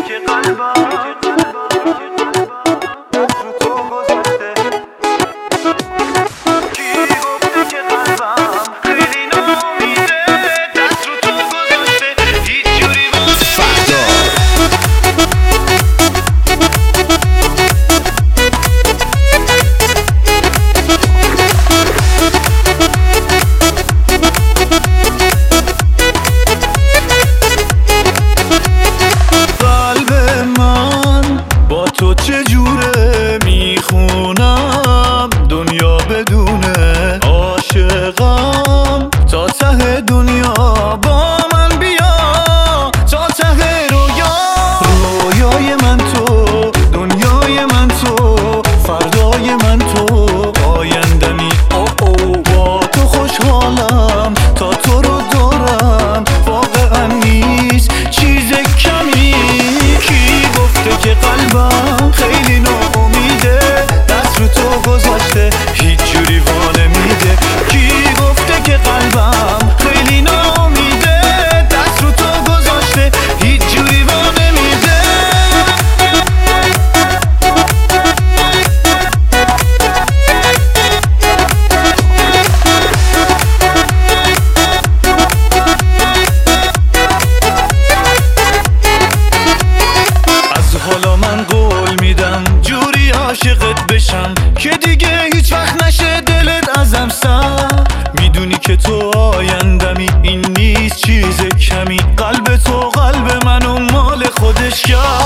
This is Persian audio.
که قلبم دست رو تو گذاشته؟ کی گفته که قلبم خیلی ناامیده؟ دست رو تو گذاشته هیچ جوری تو چجوره میخونم دنیا بدونه عاشقم تا ته دنیا با من بیا تا ته رویای من تو دنیای من تو فردای من تو آیندمی با تو خوشحالم تا تو رو دارم واقعا نیست چیز کمی کی گفته که قلبم خیلی ناامیده دست رو تو گذاشته هیچ جوری وانه میده کی گفته که قلبم خیلی ناامیده دست رو تو گذاشته هیچ جوری وانه میده از حالا من قول میدم جوری عاشقت بشم که دیگه هیچ وقت نشه دلت ازم سر میدونی که تو آیندمی این نیست چیز کمی قلب تو قلب منو مال خودش کرد